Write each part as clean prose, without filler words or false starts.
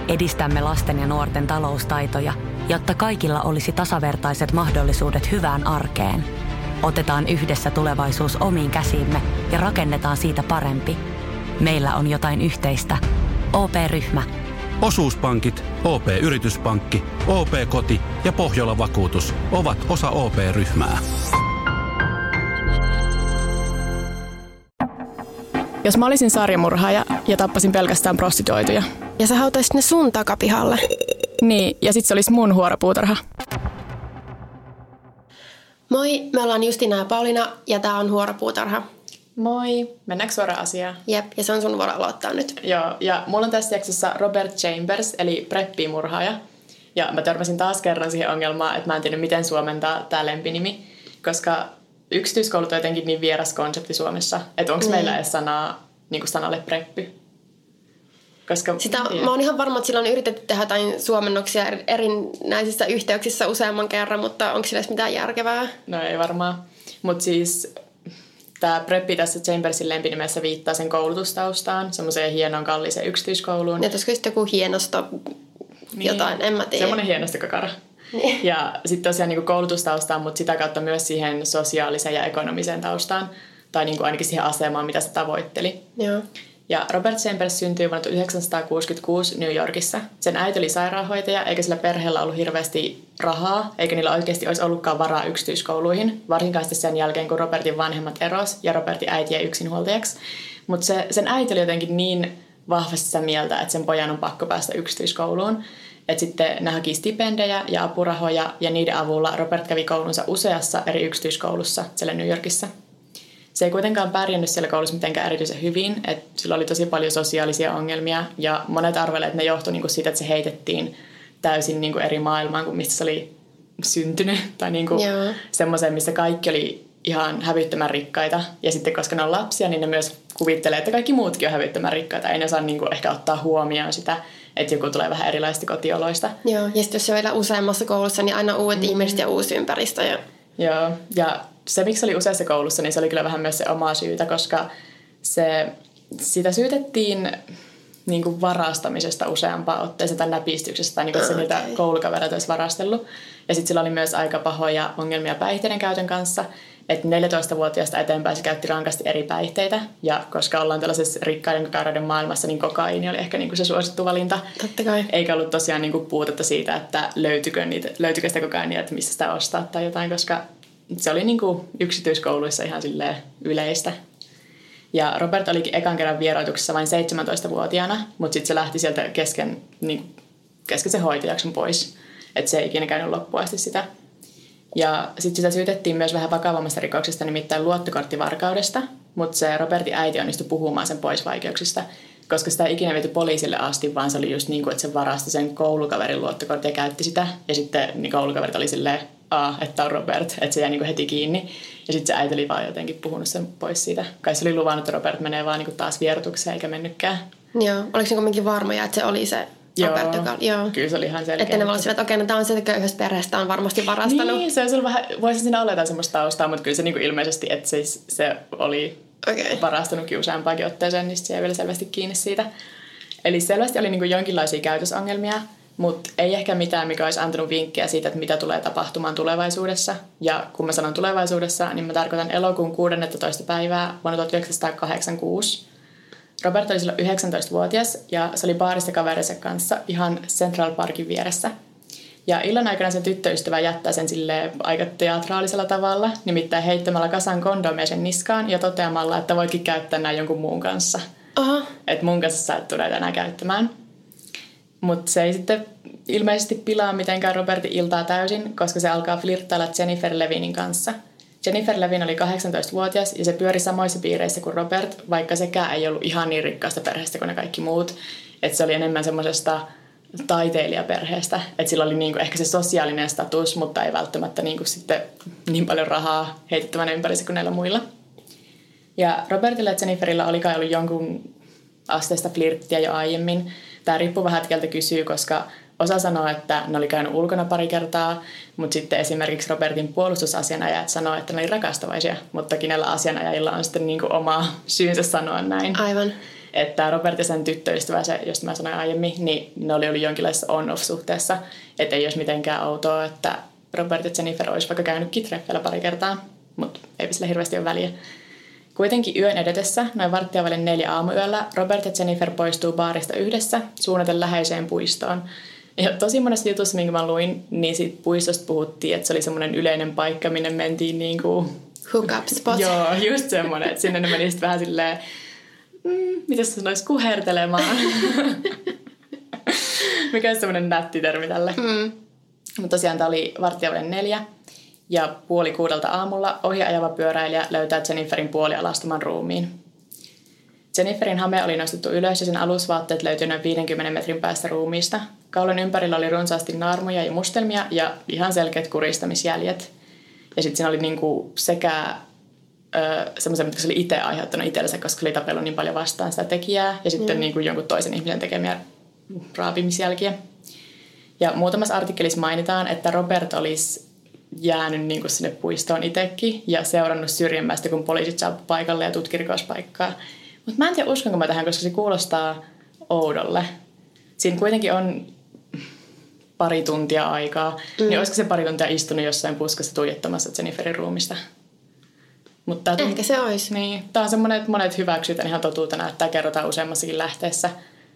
edistämme lasten ja nuorten taloustaitoja, jotta kaikilla olisi tasavertaiset mahdollisuudet hyvään arkeen. Otetaan yhdessä tulevaisuus omiin käsiimme ja rakennetaan siitä parempi. Meillä on jotain yhteistä. OP-ryhmä. Osuuspankit, OP-yrityspankki, OP-koti ja Pohjola-vakuutus ovat osa OP-ryhmää. Jos mä olisin sarjamurhaaja ja tappasin pelkästään prostituoituja. Ja sä hautaisit ne sun takapihalle. Niin, ja sit se olisi mun huoropuutarha. Moi, me ollaan Justina ja Pauliina ja tää on Huoropuutarha. Moi, mennäänkö suoraan asiaan? Jep, ja se on sun vuoro aloittaa nyt. Joo, ja mulla on tässä jaksossa Robert Chambers, eli preppimurhaaja. Ja mä törmäsin taas kerran siihen ongelmaan, että mä en tiedä miten suomentaa tää lempinimi, koska yksityiskoulut on jotenkin niin vieras konsepti Suomessa, että onko meillä edes sanaa niin kuin sanalle preppy? Koska, mä oon ihan varma, että sillä on yritetty tehdä jotain suomennoksia erinäisissä yhteyksissä useamman kerran, mutta onko sillä edes mitään järkevää? No ei varmaan, mutta siis tämä preppi tässä Chambersin lempinimessä viittaa sen koulutustaustaan, semmoiseen hienoon kalliiseen yksityiskouluun. Ja olisiko sitten joku hienosto jotain, en mä tiedä. Semmoinen hienostokakara. Ja sitten tosiaan niin koulutustaustaan, mutta sitä kautta myös siihen sosiaaliseen ja ekonomiseen taustaan, tai niin ainakin siihen asemaan, mitä se tavoitteli. Joo. Ja Robert Chambers syntyi vuonna 1966 New Yorkissa. Sen äiti oli sairaanhoitaja, eikä sillä perheellä ollut hirveästi rahaa, eikä niillä oikeasti olisi ollutkaan varaa yksityiskouluihin, varsinkaan sen jälkeen, kun Robertin vanhemmat eros ja Robertin äiti jäi yksinhuoltajaksi. Mutta sen äiti oli jotenkin niin vahvasti sitä mieltä, että sen pojan on pakko päästä yksityiskouluun. Että sitten ne haki stipendejä ja apurahoja, ja niiden avulla Robert kävi koulunsa useassa eri yksityiskoulussa siellä New Yorkissa. Se ei kuitenkaan pärjännyt siellä koulussa mitenkään erityisen hyvin, että sillä oli tosi paljon sosiaalisia ongelmia, ja monet arvelevat, että ne johtui niinku siitä, että se heitettiin täysin niinku eri maailmaan kuin mistä se oli syntynyt, tai niinku semmoiseen, missä kaikki oli ihan hävyttömän rikkaita, ja sitten koska ne on lapsia, niin ne myös kuvittelee, että kaikki muutkin on hävyttömän rikkaita, ei ne saa niinku ehkä ottaa huomioon sitä, että joku tulee vähän erilaisista kotioloista. Joo, ja sitten jos se on vielä useammassa koulussa, niin aina uudet ihmiset ja uusi ympäristö. Joo, ja se, miksi se oli useassa koulussa, niin se oli kyllä vähän myös se omaa syytä, koska sitä syytettiin niin kuin varastamisesta useampaan otteeseen tai näpistyksestä, tai niin kuin se niitä koulukavereita olisi varastellut. Ja sitten sillä oli myös aika pahoja ongelmia päihteiden käytön kanssa, että 14-vuotiaasta eteenpäin se käytti rankasti eri päihteitä, ja koska ollaan tällaisessa rikkaiden kakaroiden maailmassa, niin kokaiini oli ehkä niin kuin se suosittu valinta. Totta kai. Eikä ollut tosiaan niin kuin puutetta siitä, että löytyykö sitä kokainia, että missä sitä ostaa tai jotain, koska se oli niin kuin yksityiskouluissa ihan silleen yleistä. Ja Robert olikin ekan kerran vieroituksessa vain 17-vuotiaana, mutta sitten se lähti sieltä kesken sen hoitojakson pois. Että se ei ikinä käynyt loppuun asti sitä. Ja sitten sitä syytettiin myös vähän vakavammasta rikoksesta, nimittäin luottokorttivarkaudesta. Mutta se Robertin äiti onnistui puhumaan sen pois vaikeuksista, koska sitä ei ikinä viety poliisille asti, vaan se oli just niin kuin, että se varasti sen koulukaverin luottokortin ja käytti sitä. Ja sitten niin koulukaverit oli silleen, että on Robert, että se jäi niin kuin heti kiinni. Ja sitten se äiti oli vaan jotenkin puhunut sen pois siitä. Kai se oli luvannut, että Robert menee vaan niin kuin taas vierotukseen eikä mennytkään. Joo, oliko se kuitenkin varmoja, että se oli se Robert, Joo, kyllä se oli ihan selkeä. Että ne olisivat, että okei, no tämä on sieltä köyhästä perheestä, on varmasti varastanut. Niin, se olisi ollut vähän, voisi siinä olla jotain semmoista taustaa, mutta kyllä se niin kuin ilmeisesti, että se oli varastanutkin useampaakin otteeseen, niin se jäi vielä selvästi kiinni siitä. Eli selvästi oli niin kuin jonkinlaisia käytösongelmia, mutta ei ehkä mitään, mikä olisi antanut vinkkejä siitä, että mitä tulee tapahtumaan tulevaisuudessa. Ja kun mä sanon tulevaisuudessa, niin mä tarkoitan elokuun 16. päivää vuonna 1986. Robert oli silloin 19-vuotias ja se oli baarissa kaverinsa kanssa ihan Central Parkin vieressä. Ja illan aikana sen tyttöystävä jättää sen silleen aika teatraalisella tavalla, nimittäin heittämällä kasan kondomeja sen niskaan ja toteamalla, että voikin käyttää nämä jonkun muun kanssa. Että mun kanssa sä et tule enää käyttämään. Mutta se ei sitten ilmeisesti pilaa mitenkään Robertin iltaa täysin, koska se alkaa flirttailla Jennifer Levinin kanssa. Jennifer Levin oli 18-vuotias ja se pyöri samoissa piireissä kuin Robert, vaikka sekään ei ollut ihan niin rikkaasta perheestä kuin ne kaikki muut. Että se oli enemmän semmoisesta taiteilijaperheestä. Että sillä oli niinku ehkä se sosiaalinen status, mutta ei välttämättä niinku sitten niin paljon rahaa heitettävänä ympärissä kuin näillä muilla. Ja Robertilla ja Jenniferillä oli kai ollut jonkun asteista flirttiä jo aiemmin. Tämä riippuu vähän, että keltä kysyy, koska osa sanoo, että ne oli käynyt ulkona pari kertaa, mutta sitten esimerkiksi Robertin puolustusasianajat sanoo, että ne oli rakastavaisia, mutta kenellä asianajajilla on sitten niinku oma syynsä sanoa näin. Aivan. että Robert ja sen tyttöystävä, se, josta mä sanoin aiemmin, niin ne oli ollut jonkinlaisessa on-off-suhteessa. Että ei olisi mitenkään outoa, että Robert ja Jennifer olisi vaikka käynyt kitreffeillä pari kertaa, mutta eipä sillä hirveästi ole väliä. Kuitenkin yön edetessä, noin 3:45 aamuyöllä, Robert ja Jennifer poistuu baarista yhdessä suunnaten läheiseen puistoon. Ja tosi monessa jutussa, minkä mä luin, niin siitä puistosta puhuttiin, että se oli semmoinen yleinen paikka, minne mentiin niinku... Hook-up spot. Joo, just semmoinen, että sinne ne meni sitten vähän silleen, miten se sanoisi, kuhertelemaan. Mikä on semmoinen nätti termi tälle. Mutta tosiaan tämä oli 4:15 ja 5:30 aamulla ohi ajava pyöräilijä löytää Jenniferin puolialastoman ruumiin. Jenniferin hame oli nostettu ylös ja sen alusvaatteet löytyi noin 50 metrin päästä ruumiista. Kaulan ympärillä oli runsaasti naarmuja ja mustelmia ja ihan selkeät kuristamisjäljet. Ja sitten siinä oli niinku sekä semmoisia, mitkä se oli itse aiheuttanut itsellensä, koska se oli tapellut niin paljon vastaan sitä tekijää. Ja sitten niinku jonkun toisen ihmisen tekemiä raapimisjälkiä. Ja muutamassa artikkelissa mainitaan, että Robert olisi jäänyt niinku sinne puistoon itsekin ja seurannut syrjemmästä, kun poliisit saapui paikalle ja tutki rikospaikkaa. Mutta mä en tiedä, uskonko mä tähän, koska se kuulostaa oudolle. Siinä kuitenkin on pari tuntia aikaa. Niin olisiko se pari tuntia istunut jossain puskassa tuijottamassa Jenniferin ruumista? Ehkä se olisi. Niin, tää on semmoinen, että monet hyväksytään ihan totuutena, että tämä kerrotaan useammassakin lähteessä.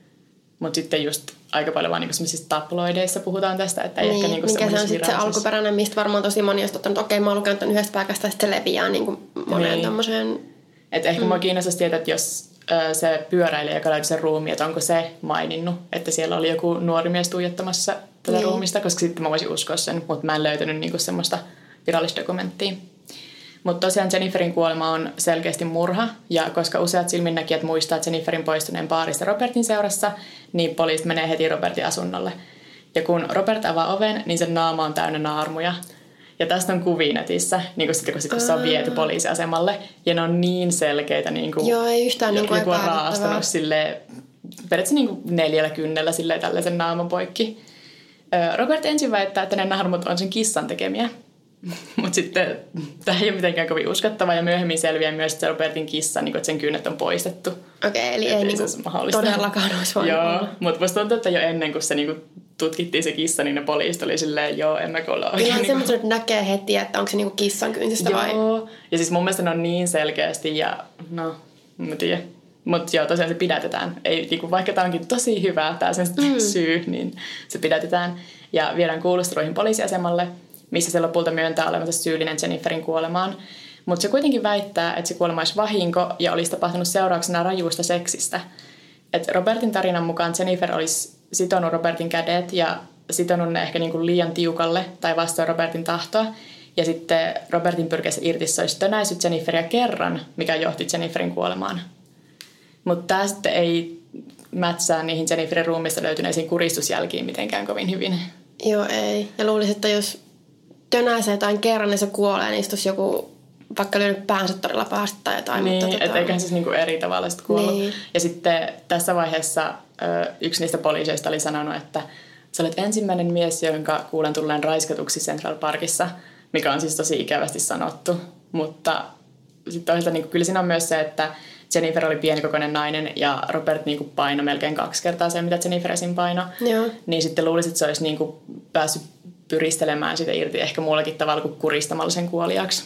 Mutta sitten just aika paljon vaan niinku semmoisissa tabloideissa puhutaan tästä, että ei niin, ehkä niinku mikä se on sitten se alkuperäinen, mistä varmaan tosi moni olisi ottanut, okei, mä oon lukenut tämän yhdestä paikasta, ja sitten se leviää niinku moneen niin. Tommoseen. Että ehkä mua kiinnostaisi tietää, että jos se pyöräilijä, joka löytyi sen ruumiin, että onko se maininnut, että siellä oli joku nuori mies tuijottamassa tätä ruumista, koska sitten mä voisin uskoa sen, mutta mä en löytänyt niinku semmoista virallista dokumenttia. Mutta tosiaan Jenniferin kuolema on selkeästi murha, ja koska useat silminnäkijät muistaa Jenniferin poistuneen baarista Robertin seurassa, niin poliisit menee heti Robertin asunnolle. Ja kun Robert avaa oven, niin sen naama on täynnä naarmuja. Ja tästä on kuvia netissä, niin kun se on viety poliisiasemalle. Ja ne on niin selkeitä, niin kuin joo, ei yhtään niin joku on raastanut silleen, periaatteessa niin kuin 4 kynnellä silleen tällaisen naaman poikki. Robert ensin väittää, että ne naarmut on sen kissan tekemiä. Mutta sitten tämä ei ole mitenkään kovin uskottava ja myöhemmin selviää myös, että Robertin kissa, niin kun, että sen kynnet on poistettu. Okei, eli ei niinku todellakaan olisi voinut olla. Joo, mutta musta tuntuu, että jo ennen kuin se niinku tutkittiin se kissa, niin ne poliisit oli silleen, joo, emmekö olla oikein. Ihan semmoisen, että näkee heti, että onko se niinku kissan kynsistä vai? Joo, ja siis mun mielestä ne on niin selkeästi ja no, en tiedä. Mutta joo, tosiaan se pidätetään. Ei, niinku, vaikka tämä onkin tosi hyvä, tämä sen syy, niin se pidätetään. Ja viedään kuulusteluihin poliisiasemalle, missä se lopulta myöntää olevansa syyllinen Jenniferin kuolemaan. Mutta se kuitenkin väittää, että se kuolema olisi vahinko ja olisi tapahtunut seurauksena rajuista seksistä. Et Robertin tarinan mukaan Jennifer olisi sitonut Robertin kädet ja sitonut ne ehkä niinku liian tiukalle tai vastoin Robertin tahtoa. Ja sitten Robertin pyrkiessä irti se olisi tönäissyt Jenniferia kerran, mikä johti Jenniferin kuolemaan. Mutta tämä sitten ei mätsää niihin Jenniferin ruumista löytyneisiin kuristusjälkiin mitenkään kovin hyvin. Joo, ei. Ja luulisin, että jos tönäisee jotain kerran, niin se kuolee, niin istuisi joku vaikka lyönyt päänsä todella pahasti tai jotain. Niin, että eiköhän se niinku eri tavalla sitten kuollut. Niin. Ja sitten tässä vaiheessa yksi niistä poliiseista oli sanonut, että sä olet ensimmäinen mies, jonka kuulen tulleen raiskatuksi Central Parkissa, mikä on siis tosi ikävästi sanottu. Mutta sitten toisaalta niinku, kyllä siinä on myös se, että Jennifer oli pienikokoinen nainen ja Robert niinku painoi melkein 2 kertaa se, mitä Jennifer esim. Painoi. Joo. Niin sitten luulisin, että se olisi niinku päässyt pyristelemään sitä irti ehkä muullakin tavalla kuin kuristamalla sen kuoliaksi.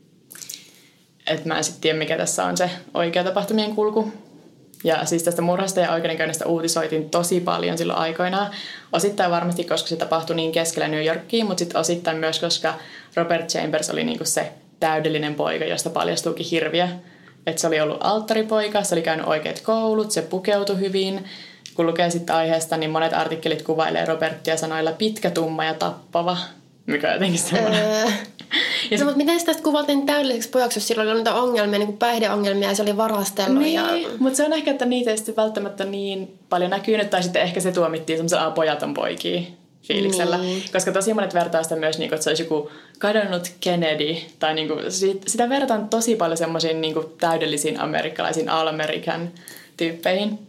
Et mä en sitten tiedä, mikä tässä on se oikea tapahtumien kulku. Ja siis tästä murhasta ja oikeudenkäynnistä uutisoitiin tosi paljon silloin aikoinaan. Osittain varmasti, koska se tapahtui niin keskellä New Yorkia, mutta sitten osittain myös, koska Robert Chambers oli niinku se täydellinen poika, josta paljastuukin hirviä. Että se oli ollut alttaripoika, se oli käynyt oikeat koulut, se pukeutui hyvin. Kun lukee sitten aiheesta, niin monet artikkelit kuvailee Robertia sanoilla pitkä, tumma ja tappava. Mikä on jotenkin semmoinen. No, mutta miten sitä kuvattiin täydelliseksi pojaksi, jos sillä oli niitä ongelmia, niin kuin päihdeongelmia ja se oli varastellut? Niin, mutta se on ehkä, että niitä ei sitten välttämättä niin paljon näkynyt, tai sitten ehkä se tuomittiin semmoisella pojaton poikia fiiliksellä. Niin. Koska tosi monet vertaa sitä myös, että se olisi joku kadonnut Kennedy, tai sitä verrataan tosi paljon semmoisiin täydellisiin amerikkalaisiin all-American tyyppeihin.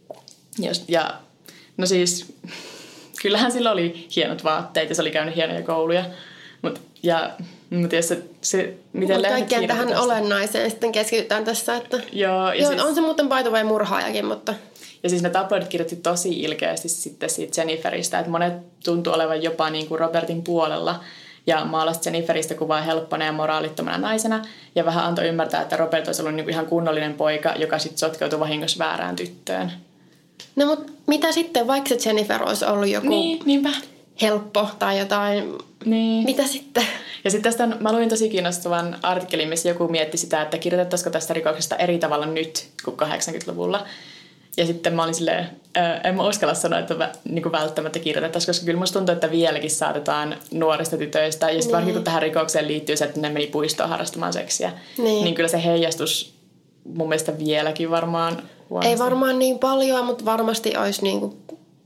Ja no siis, kyllähän sillä oli hienot vaatteet ja se oli käynyt hienoja kouluja. Ja Mutta miten kaikkeen tähän olennaiseen sitten keskitytään tässä, että joo, siis on se muuten by the way murhaajakin, mutta ja siis ne tabloidit kirjoitti tosi ilkeästi sitten siitä Jenniferistä, että monet tuntui olevan jopa niin kuin Robertin puolella ja maalasi Jenniferistä kuvaa helppona ja moraalittomana naisena ja vähän antoi ymmärtää, että Robert olisi ollut niin kuin ihan kunnollinen poika, joka sitten sotkeutui vahingossa väärään tyttöön. No mutta mitä sitten, vaikka se Jennifer olisi ollut joku niinpä. helppo tai jotain, mitä sitten? Ja sitten tästä mä luin tosi kiinnostavan artikkelin, missä joku mietti sitä, että kirjoitettaisiko tästä rikoksesta eri tavalla nyt kuin 80-luvulla. Ja sitten mä olin silleen, en mä uskalla sanoa, että niin välttämättä kirjoitettaisiin, koska kyllä musta tuntuu, että vieläkin saatetaan nuorista tytöistä. Ja sitten varsinkin kun tähän rikokseen liittyy se, että ne meni puistoon harrastamaan seksiä, niin kyllä se heijastus mun mielestä vieläkin varmaan huonosti. Ei varmaan niin paljon, mutta varmasti olisi niin kuin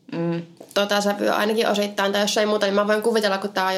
sävyä ainakin osittain. Tai jos ei muuta, niin mä voin kuvitella, kun tää on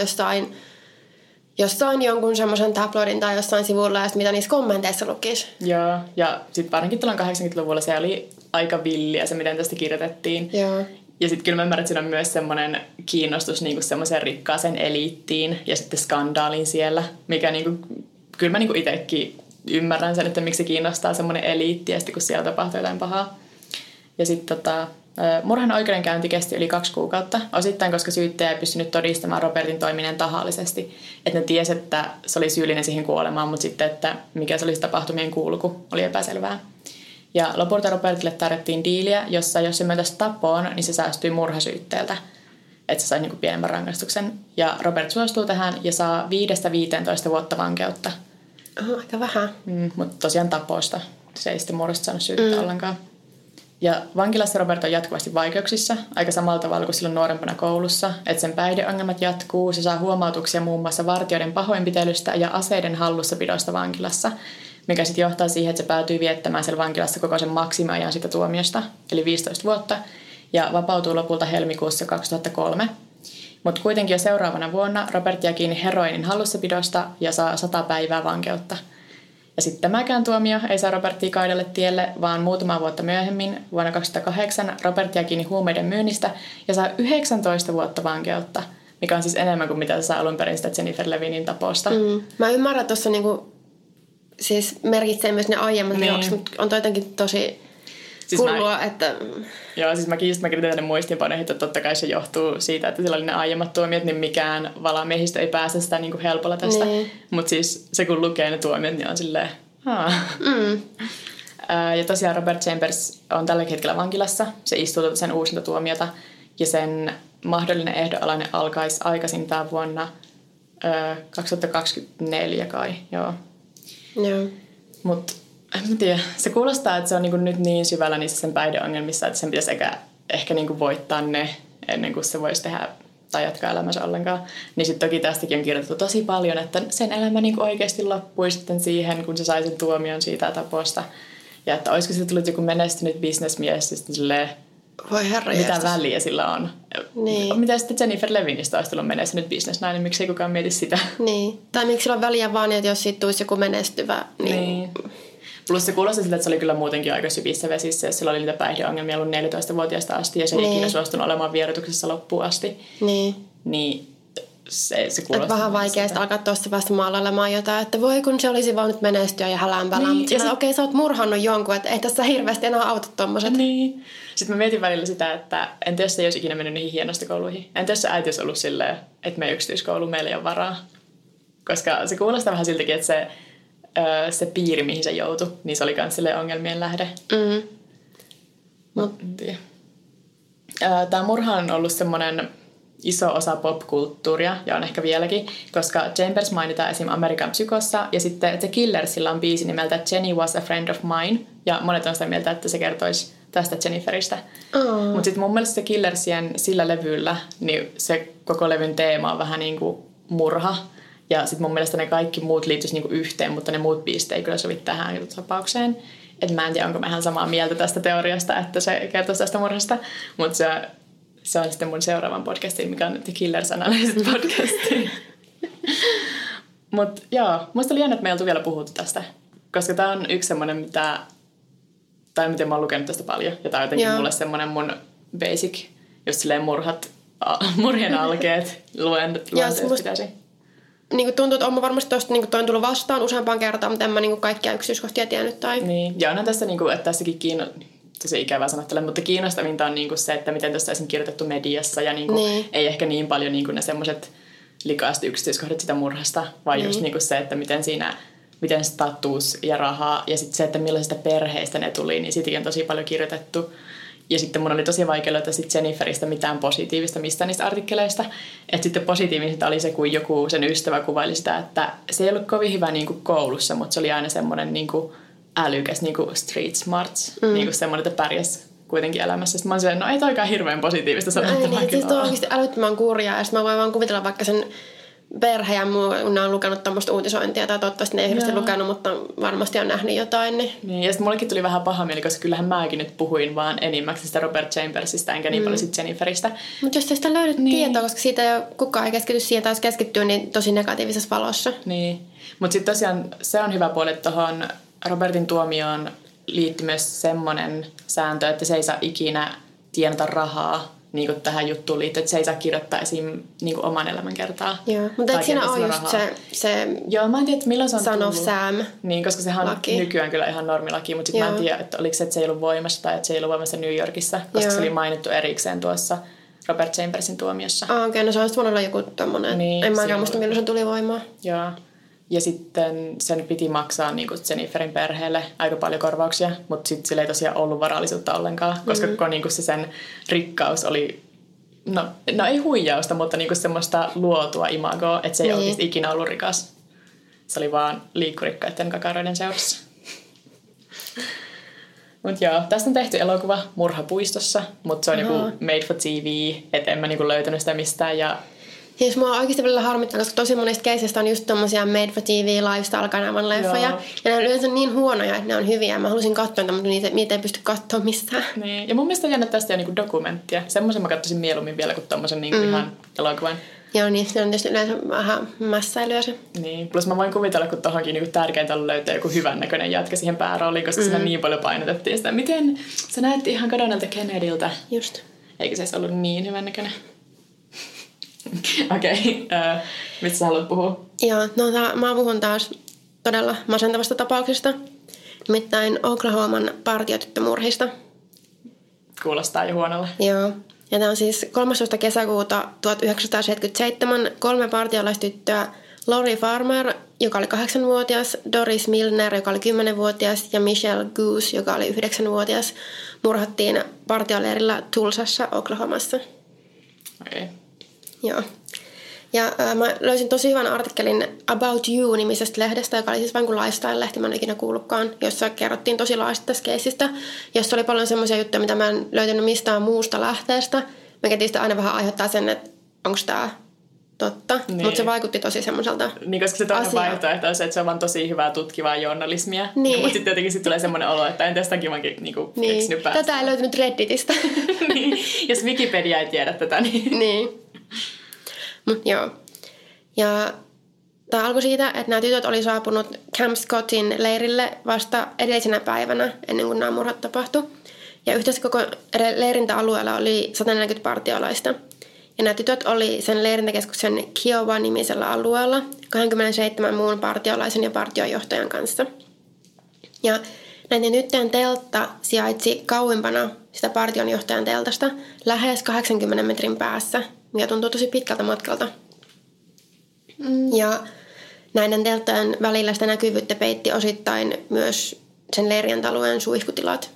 jossain jonkun semmoisen tabloidin tai jossain sivulla ja mitä niissä kommenteissa lukisi. Joo, ja sitten varsinkin tuolla 80-luvulla se oli aika villiä se, miten tästä kirjoitettiin. Joo. Ja sitten kyllä mä ymmärrän, että siinä on myös semmoinen kiinnostus niinku semmoiseen rikkaaseen eliittiin ja sitten skandaaliin siellä, mikä niinku, kyllä mä niinku itsekin ymmärrän sen, että miksi se kiinnostaa semmoinen eliitti ja sitten kun siellä tapahtuu jotain pahaa. Ja sitten murhan oikeudenkäynti kesti yli 2 kuukautta, osittain koska syyttäjä ei pystynyt todistamaan Robertin toimineen tahallisesti. Että ne tiesi, että se oli syyllinen siihen kuolemaan, mutta sitten, että mikä se olisi tapahtumien kulku, oli epäselvää. Ja lopulta Robertille tarjottiin diiliä, jossa jos se myöntäisi tapoon, niin se säästyi murhasyytteeltä. Että se sai niinku pienemmän rangaistuksen. Ja Robert suostuu tähän ja saa 5-15 vuotta vankeutta. Aika vähän. Mutta tosiaan tapoista. Se ei sitten murhasta saanut syytettä ollenkaan. Ja vankilassa Robert on jatkuvasti vaikeuksissa, aika samalla tavalla kuin silloin nuorempana koulussa, että sen päihdeongelmat jatkuu, se saa huomautuksia muun muassa vartijoiden pahoinpitelystä ja aseiden hallussapidosta vankilassa, mikä sitten johtaa siihen, että se päätyy viettämään siellä vankilassa koko sen maksimiajan sitä tuomiosta, eli 15 vuotta, ja vapautuu lopulta helmikuussa 2003. Mutta kuitenkin jo seuraavana vuonna Robert jää kiinni heroinin hallussapidosta ja saa 100 päivää vankeutta. Ja sitten tämäkään tuomio ei saa Robertia kaidelle tielle, vaan muutama vuotta myöhemmin, vuonna 2008, Robert jää kiinni huumeiden myynnistä ja saa 19 vuotta vankeutta, mikä on siis enemmän kuin mitä se saa alun perin sitä Jennifer Levinin taposta. Mä ymmärrän, että tuossa niinku, siis merkitsee myös ne aiemmat rikokset, mutta on jotenkin tosi siis hullua, että joo, siis mä kirjoitan ne muistiinpanoihin, että totta kai se johtuu siitä, että sillä oli ne aiemmat tuomiot, niin mikään valamiehistä ei pääse sitä niin kuin helpolla tästä. Mutta siis se kun lukee ne tuomiot, niin on silleen, ja tosiaan Robert Chambers on tällä hetkellä vankilassa. Se istuu sen uusinta tuomiota ja sen mahdollinen ehdonalainen alkaisi aikaisintaan vuonna 2024 kai, joo. Mutta en mä tiedä. Se kuulostaa, että se on niinku nyt niin syvällä niissä sen päihdeongelmissa, että sen pitäisi ehkä niinku voittaa ne ennen kuin se voisi tehdä tai jatkaa elämänsä ollenkaan. Niin sitten toki tästäkin on kirjoitettu tosi paljon, että sen elämä niinku oikeasti loppui sitten siihen, kun se sai sen tuomion siitä taposta. Ja että olisiko se tullut joku menestynyt bisnesmies, sitten silleen, voi herra mitä jästäs väliä sillä on. Niin. Mitä sitten Jennifer Levinistä olisi tullut menestynyt bisnesnainen, miksi ei kukaan mieti sitä? Niin. Tai miksi sillä on väliä vaan, että jos siitä tulisi joku menestyvä, niin. Plus se kuulosti siltä, että se oli kyllä muutenkin aika syvissä vesissä, jos sillä oli niitä päihdeongelmia ollut 14-vuotiaasta asti ja se ei ikinä suostunut olemaan vierotuksessa loppuun asti. Niin se kuulosti. Vähän vaikeasta alkaa tuosta vasta maalailemaan jotain, että voi kun se olisi voinut menestyä ja hälänpälään, mutta okei, sä oot murhannut jonkun, että ei tässä hirveästi enää auta tommoset. Niin. Sitten mä mietin välillä sitä, että entä jos se ei olisi ikinä mennyt niihin hienostokouluihin? Entä jos se äiti olisi ollut silleen, että me yksityiskoulu meillä ei ole varaa? Koska se kuulostaa vähän siltäkin, että se piiri, mihin se joutui, niin se oli myös ongelmien lähde. Tämä murha on ollut semmoinen iso osa popkulttuuria, ja on ehkä vieläkin, koska Chambers mainitaan esim. Amerikan Psykossa, ja sitten The Killersilla on biisi nimeltä Jenny was a friend of mine, ja monet on sitä mieltä, että se kertoisi tästä Jenniferistä. Mutta sitten mun mielestä The Killersien sillä levyllä, niin se koko levyn teema on vähän niin kuin murha, ja sitten mun mielestä ne kaikki muut liittyisi niinku yhteen, mutta ne muut biisit ei kyllä sovi tähän tapaukseen. Että mä en tiedä, onko mä ihan samaa mieltä tästä teoriasta, että se kertoisi tästä murhasta. Mutta se on sitten mun seuraavan podcastin, mikä on The Killers Analysis podcasti. Mutta joo, musta oli jännä, että me ei oltu vielä puhuttu tästä. Koska tää on yksi semmoinen, tai miten mä oon lukenut tästä paljon. Ja tää on jotenkin mulle semmoinen mun basic, just silleen murhien alkeet, luenteet pitäisi. Niin kuin tuntuu, että olen varmasti tuosta niin toin tullut vastaan useampaan kertaan, mutta en mä niin kaikkia yksityiskohtia tiennyt. Tai... Niin, ja onhan tässä, niin kuin, että tässäkin tosi ikävää sanottele, mutta kiinnostavinta on niin kuin se, että miten tuossa on kirjoitettu mediassa ja niin kuin, ei ehkä niin paljon niin kuin ne semmoiset likaasti yksityiskohdat sitä murhasta, vaan just niin kuin se, että miten status ja raha ja sitten se, että millaisista perheistä ne tuli, niin siitäkin on tosi paljon kirjoitettu. Ja sitten mun oli tosi vaikea löytää sitten Jenniferistä mitään positiivista mistään niistä artikkeleista. Että sitten positiivisinta oli se, kun joku sen ystävä kuvaili sitä, että se ei ollut kovin hyvä niin kuin koulussa, mutta se oli aina semmoinen niin kuin älykäs, niin kuin street smarts, niin kuin semmoinen, että pärjäs kuitenkin elämässä. Sitten mä oon silleen, no ei toikaan hirveän positiivista sanottavaa. Niin, siis tuo on oikeasti älyttömän kurjaa. Ja sitten mä voin vaan kuvitella vaikka sen perhe ja muu, kun ne on lukenut tämmöistä uutisointia, tai toivottavasti ne ei hirveästi lukenut, mutta varmasti on nähnyt jotain. Niin ja sitten mullekin tuli vähän paha mieli, koska kyllähän mäkin nyt puhuin vaan enimmäkseen sitä Robert Chambersista, enkä niin paljon sitten Jenniferistä. Mutta jos ei sitä löydät tietoa, koska siitä ei kukaan ei keskity siihen, tai jos keskittyy, niin tosi negatiivisessa valossa. Niin, mutta sitten tosiaan se on hyvä puoli, että tuohon Robertin tuomioon liittyy myös semmoinen sääntö, että se ei saa ikinä tienata rahaa niin kuin tähän juttuun liittyen, että se ei saa kirjoittaa esim. Niin kuin oman elämän kertaa. Joo, mutta eikö siinä ole just se joo, mä en tiedä, että milloin se on Son of tullut. Sam niin, koska sehän on nykyään kyllä ihan normilaki, mutta sitten mä en tiedä, että oliko se, että se ei ollut voimassa tai että se ei ollut voimassa New Yorkissa, koska se oli mainittu erikseen tuossa Robert Chambersin tuomiossa. Okei, no se olisi voinut olla joku tommonen. Niin, en mäkään muista, milloin se tuli voimaan. Joo. Ja sitten sen piti maksaa niin kuin Jenniferin perheelle aika paljon korvauksia, mutta sitten sillä ei tosiaan ollut varallisuutta ollenkaan, koska niin kuin se sen rikkaus oli, no ei huijausta, mutta niin kuin semmoista luotua imagoa, että se ei oikeasti ikinä ollut rikas. Se oli vaan liikkurikkaiden kakaroiden seurassa. Mutta joo, tästä on tehty elokuva Murhapuistossa, mutta se on joku made for TV, et en mä niinku löytänyt sitä mistään. Ja siis mua oikeasti välillä harmittaa, koska tosi monista keisistä on just tommosia made for TV lifestyle-kanavan leffoja. Joo. Ja ne on yleensä niin huonoja, että ne on hyviä. Mä halusin katsoa mutta niitä ei pysty katsoa missään. Niin. Ja mun mielestä on jännä tästä jo niinku dokumenttia. Semmoisen mä katsoisin mieluummin vielä kuin tommosen niinku ihan elokuvan. Joo, niin se on tietysti yleensä vähän mässäilyä se. Niin, plus mä voin kuvitella, kun tohonkin niinku tärkeintä on löytää joku hyvännäköinen jätkä siihen päärooliin, koska siinä niin paljon painotettiin sitä. Miten sä näet ihan kadonnelta Kennedyltä? Just. Eikö se edes ollut niin hyvännäköinen? Okei, mistä sä haluat puhua? Joo, no mä puhun taas todella masentavasta tapauksesta. Nimittäin Oklahoman partiotyttömurhista. Kuulostaa jo huonolla. Joo. Ja tämä on siis 13. kesäkuuta 1977 3 partiolaistyttöä, Lori Farmer, joka oli 8-vuotias, Doris Milner, joka oli 10-vuotias, ja Michelle Goose, joka oli 9-vuotias, murhattiin partioleirillä Tulsassa, Oklahomassa. Okei. Joo. Ja mä löysin tosi hyvän artikkelin About You-nimisestä lehdestä, joka oli siis vain kuin lifestyle-lehti, mä en ikinä kuullutkaan, jossa kerrottiin tosi laajasti tästä keisistä, jossa oli paljon semmoisia juttuja, mitä mä en löytänyt mistään muusta lähteestä, mikä tietysti aina vähän aiheuttaa sen, että onko tämä totta, niin. Mutta se vaikutti tosi semmoiselta niin, koska se toinen vaihtoehto on se, että se on vaan tosi hyvää tutkivaa journalismia, niin. Mutta sitten jotenkin tulee semmoinen olo, että en tästäkin vaan niinku keksinyt päästä. Tätä ei löytynyt Redditistä. Niin. Jos Wikipedia ei tiedä tätä, niin... Niin. Mut joo. Ja tämä alkoi siitä, että nämä tytöt oli saapunut Camp Scottin leirille vasta edellisenä päivänä, ennen kuin nämä murhat tapahtui. Ja yhteensä koko leirintäalueella oli 140 partiolaista. Ja nämä tytöt oli sen leirintäkeskuksen Kiowa-nimisellä alueella 27 muun partiolaisen ja partiojohtajan kanssa. Ja näiden tyttöjen teltta sijaitsi kauimpana sitä partionjohtajan teltasta lähes 80 metrin päässä, mikä tuntuu tosi pitkältä matkalta. Ja näiden telttojen välillä sitä näkyvyyttä peitti osittain myös sen leirientäalueen suihkutilat.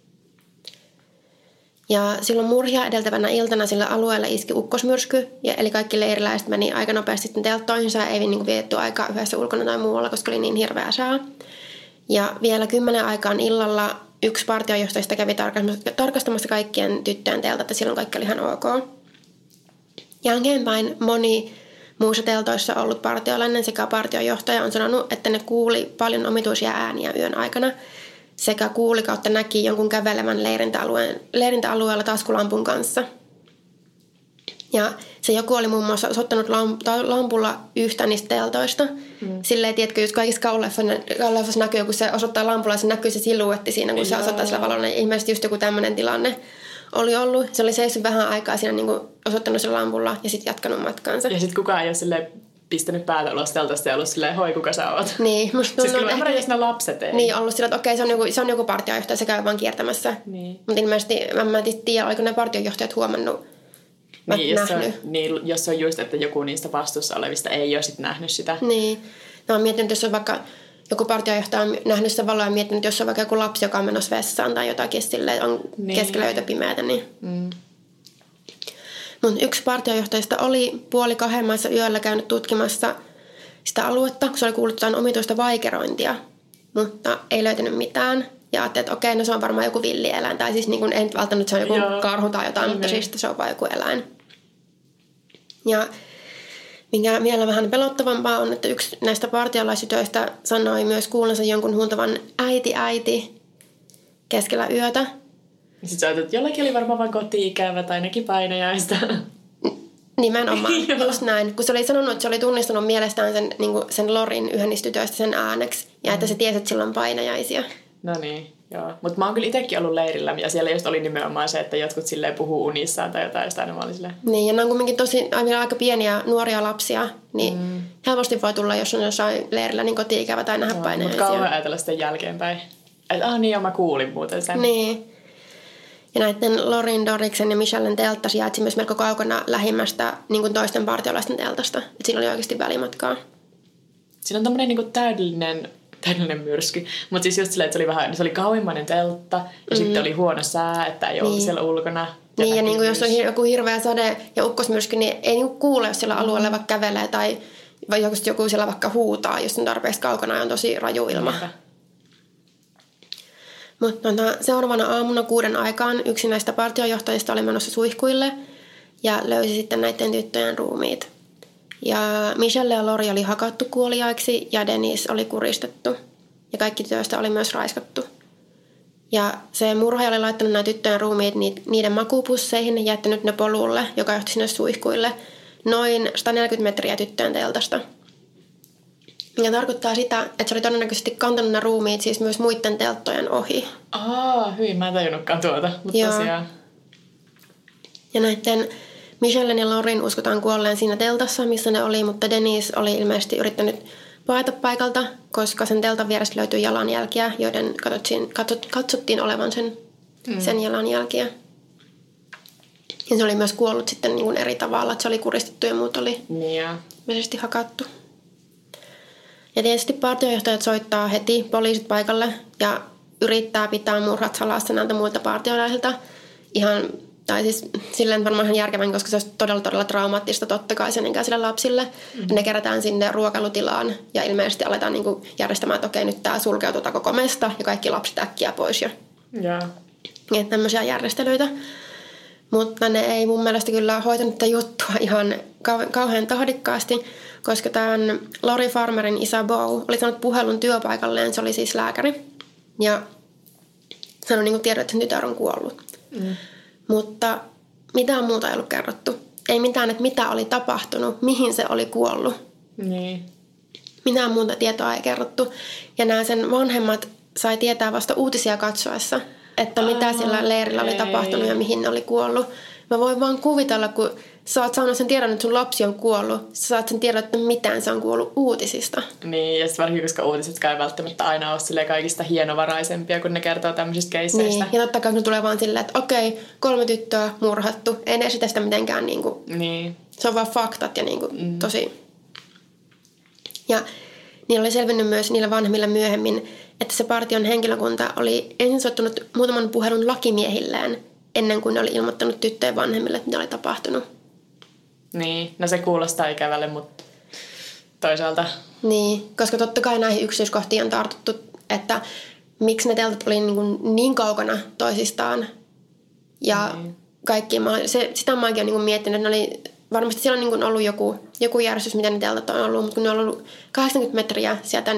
Ja silloin murhia edeltävänä iltana sillä alueella iski ukkosmyrsky, eli kaikki leiriläiset meni aika nopeasti sitten telttoihinsa ja ei niin vietetty aikaa yhdessä ulkona tai muualla, koska oli niin hirveä sää. Ja vielä 10 aikaan illalla yksi partiojohtajista kävi tarkastamassa kaikkien tyttöjen teltat, että silloin kaikki oli ihan ok. Jälkeenpäin moni muussa teltoissa ollut partiolainen sekä partiojohtaja on sanonut, että ne kuuli paljon omituisia ääniä yön aikana sekä kuuli kautta näki jonkun kävelevän leirintäalueella taskulampun kanssa. Ja se joku oli muun muassa osoittanut lampulla yhtä niistä teltoista. Silleen, tiedätkö, jos kaikissa kauleffoissa näkyy, kun se osoittaa lampulla, se näkyy se siluetti siinä, kun se osoittaa sillä valolla. Ja ilmeisesti just joku tämmöinen tilanne oli ollut. Se oli seissyt vähän aikaa siinä niin kuin osoittanut sillä lampulla ja sitten jatkanut matkaansa. Ja sitten kukaan ei ole silleen pistänyt päätä ulos teltasta ja ollut silleen, hoi, kuka sä oot? Niin, musta siis kyllä jos ne lapset ei. Niin, ollut sillä, että okei, se on joku partiojohtaja, se käy vaan kiertämässä. Niin. Mutta ilmeisesti, mä en tiedä, oliko ne partiojohtajat huomannut, jos on just, että joku niistä vastuussa olevista ei ole sit nähnyt sitä. Niin. No, mä mietin, jos on vaikka joku partiojohtaja on nähnyt sitä valoa ja miettinyt, jos on vaikka joku lapsi, joka on menossa vessaan tai jotakin silleen, on keskellä yötä pimeätä. Niin. Mutta yksi partiojohtajista oli 1:30 maissa yöllä käynyt tutkimassa sitä aluetta, kun se oli kuullut jotain omituista vaikerointia, mutta ei löytänyt mitään. Ja ajattelin, että okei, no se on varmaan joku villieläin. Tai siis niin ei nyt välttämättä se on joku karhu tai jotain, mutta siis se on vaan joku eläin. Ja minkä vielä vähän pelottavampaa on, että yksi näistä partiolaistytöistä sanoi myös kuullensa jonkun huutavan äiti keskellä yötä. Sitten sä ajattelet, että jollakin oli varmaan vaan koti-ikävä tai ainakin painajaista. Nimenomaan, just näin. Kun se oli sanonut, että se oli tunnistanut mielestään sen Lorin yhden niistä tytöistä sen ääneksi. Ja että se tiesi, että sillä on painajaisia. No niin, joo. Mutta mä oon kyllä itsekin ollut leirillä. Ja siellä just oli nimenomaan se, että jotkut silleen puhuu unissaan tai jotain. Ja mä olin silleen. Niin, ja ne on kuitenkin tosi aika pieniä nuoria lapsia. Niin helposti voi tulla, jos on jossain leirillä, niin koti-ikävä tai nähdä painajaisia. Mutta kauhean ajatella sitten jälkeenpäin. Että niin, mä kuulin muuten sen. Niin. Ja näiden Lorin, Doriksen ja Michellen teltta sijaitsi myös melko kaukana lähimmästä niin kuin toisten partiolaisten teltasta. Et siinä oli oikeasti välimatkaa. Siinä on tämmöinen niin täydellinen myrsky. Mutta siis just silleen, että se oli kauimmainen teltta ja sitten oli huono sää, että ei ollut siellä ulkona. Niin, ja niin kuin jos on joku hirveä sade ja ukkosmyrsky, niin ei niin kuule, jos siellä alueella vaikka kävelee tai joku siellä vaikka huutaa, jos on tarpeeksi kaukana ja on tosi raju ilma. Mutta seuraavana aamuna 6 aikaan yksi näistä partiojohtajista oli menossa suihkuille ja löysi sitten näiden tyttöjen ruumiit. Ja Michelle ja Lori oli hakattu kuoliaiksi ja Denise oli kuristettu. Ja kaikki tytöistä oli myös raiskattu. Ja se murhaaja oli laittanut nämä tyttöjen ruumiit niiden makuupusseihin ja jättänyt ne polulle, joka johti sinne suihkuille, noin 140 metriä tyttöjen teltasta. Mikä tarkoittaa sitä, että se oli todennäköisesti kantanut nämä ruumiit siis myös muiden telttojen ohi. Hyvin, mä en tajunnutkaan tuota, mutta tosiaan. Ja näiden Michellen ja Lorin uskotaan kuolleen siinä teltassa, missä ne oli, mutta Denise oli ilmeisesti yrittänyt paeta paikalta, koska sen teltan vieressä löytyi jalanjälkiä, joiden katsottiin olevan sen jalanjälkiä. Ja se oli myös kuollut sitten niin kuin eri tavalla, että se oli kuristettu ja muut oli ilmeisesti hakattu. Ja tietysti partiojohtajat soittaa heti poliisit paikalle ja yrittää pitää murhat salassa näiltä muilta partiolaisilta. Tai siis silleen varmaan ihan järkevän, koska se olisi todella traumaattista totta kai sen ikäisille lapsille. Ja ne kerätään sinne ruokailutilaan ja ilmeisesti aletaan niinku järjestämään, että okei, nyt tämä sulkeutuu koko mesta ja kaikki lapset äkkiä pois. Ja tämmöisiä järjestelyitä. Mutta ne ei mun mielestä kyllä hoitanut tätä juttua ihan kauhean tahdikkaasti, koska tämän Lori Farmerin isä Beau oli saanut puhelun työpaikalleen, se oli siis lääkäri. Ja sanoi niin tiedon, että sen tytär on kuollut. Mutta mitään muuta ei ollut kerrottu. Ei mitään, että mitä oli tapahtunut, mihin se oli kuollut. Niin. Mitään muuta tietoa ei kerrottu. Ja nämä sen vanhemmat sai tietää vasta uutisia katsoessa, että mitä sillä leirillä oli tapahtunut ja mihin ne oli kuollut. Mä voin vaan kuvitella, kun sä oot saanut sen tiedon, että sun lapsi on kuollut. Sä saat sen tiedon, että mitään se on kuollut uutisista. Niin, ja sitten varsinkin, koska uutiset ei välttämättä aina ole kaikista hienovaraisempia, kun ne kertoo tämmöisistä keisseistä. Niin, ja totta kai kun tulee vaan silleen, että okei, 3 tyttöä murhattu. Ei ne esitä sitä mitenkään niinku. Niin. Se on vaan faktat ja niinku tosi. Ja niillä oli selvinnyt myös niillä vanhemmilla myöhemmin, että se partion henkilökunta oli ensin soittanut muutaman puhelun lakimiehilleen ennen kuin ne oli ilmoittanut tyttöjen vanhemmille, että mitä oli tapahtunut. Niin, no se kuulostaa ikävälle, mutta toisaalta. Niin, koska totta kai näihin yksityiskohtiin on tartuttu, että miksi ne teltat oli niin kaukana toisistaan. Ja kaikki, sitä mä oonkin miettinyt, että ne oli, varmasti siellä on ollut joku järjestys, miten ne teltat on ollut, mutta kun ne on ollut 80 metriä sieltä